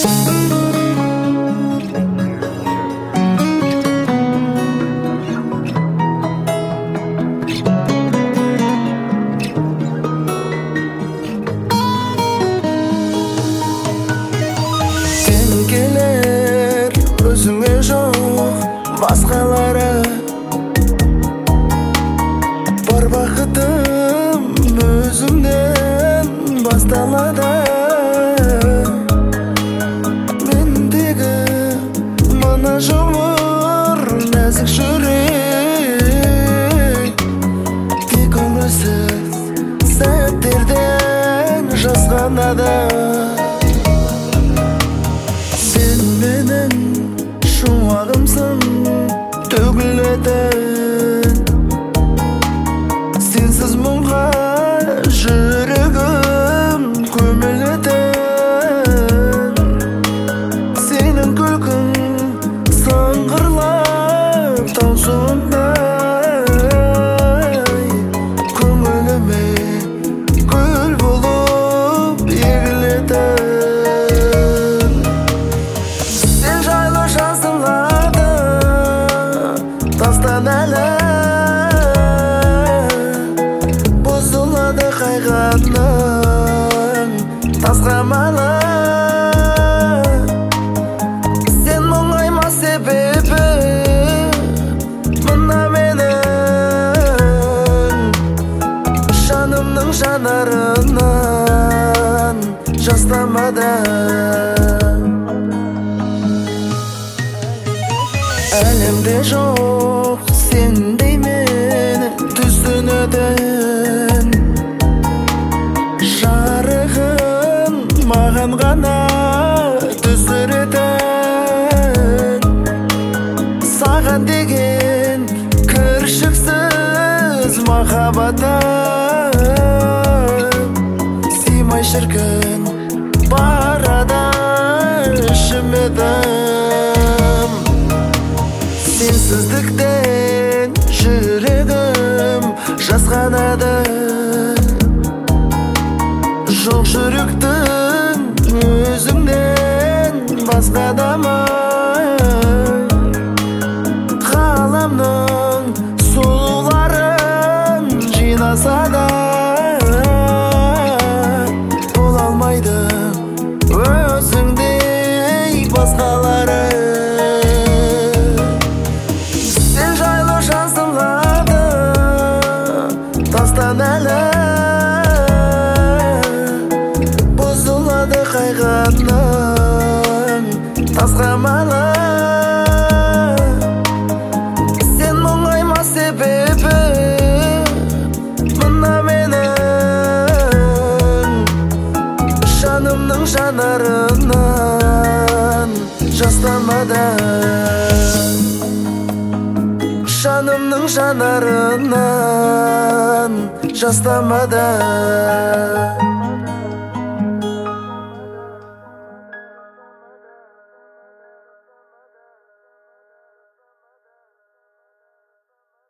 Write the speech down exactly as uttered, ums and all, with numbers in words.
Өзіңе жоқ басқалары бар, бақытым өзіңнен басталады. Мендегі мына жұмыр нәзік жүрек тек көңілсіз сәттерден жасқанады. Сен менің шуағымсың төгілетін, сенсіз мұңға жүрегім көмілетін. Сенің күлкің сыңғырлап таусылмай, көңіліме гүл болып егілетін. Тастан әлі бұзылады қайғатның тасқамалы. Сен мұңайма себебі мына менің жанымның жанарынан жас тамады. Әлемде жоқ сендей мені түсінетін, жарығын маған ғана түсіретін. Саған деген кіршіксіз махаббатым сыймай шіркін барада ішімедім. Сенсіздіктен жүрегім жасқанады. Жоқ жүректің өзіңнен басқа адамы. Ғаламның сұлуларын жинаса да бола алмайды өзіңдей басқалары. Тастан әлі бұзылады қайғатның тасқамалы. Сен мұңайма себебі мына менің жанымның жанарынан жас тамады. Жанымның жанарынан жас тамады.